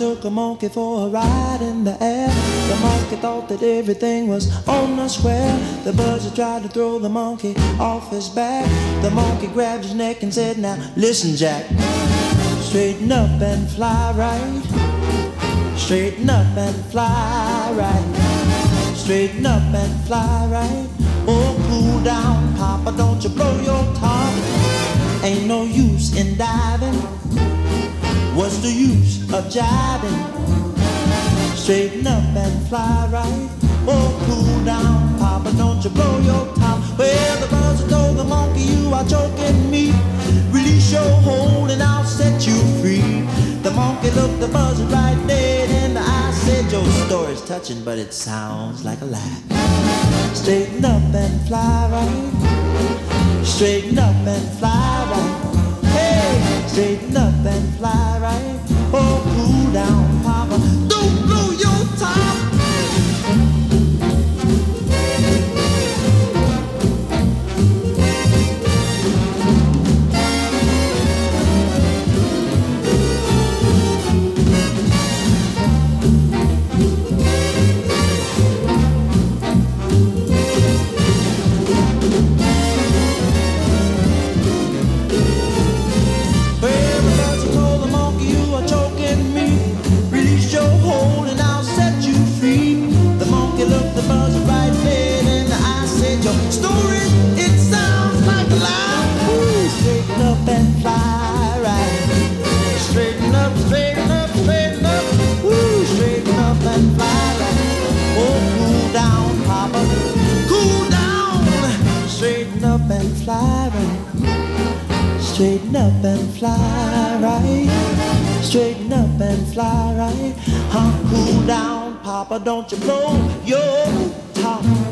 took a monkey for a ride in the air. The monkey thought that everything was on the square. The buzzard tried to throw the monkey off his back. The monkey grabbed his neck and said, now listen, Jack, straighten up and fly right. Straighten up and fly right. Straighten up and fly right. Oh, cool down, Papa, don't you blow your top. Ain't no use in diving. What's the use of jiving? Straighten up and fly right. Oh, cool down, Papa, don't you blow your top. Well, the buzzard told the monkey, you are choking me. Release your hold and I'll set you free. The monkey looked the buzzard right dead in the eye. Said, your story's touching, but it sounds like a lie. Straighten up and fly right. Straighten up and fly right. Hey, straighten up and fly right. Oh, cool down, Papa, don't blow your top. Straighten up and fly right. Straighten up and fly right. Huh, cool down, Papa, don't you blow your top.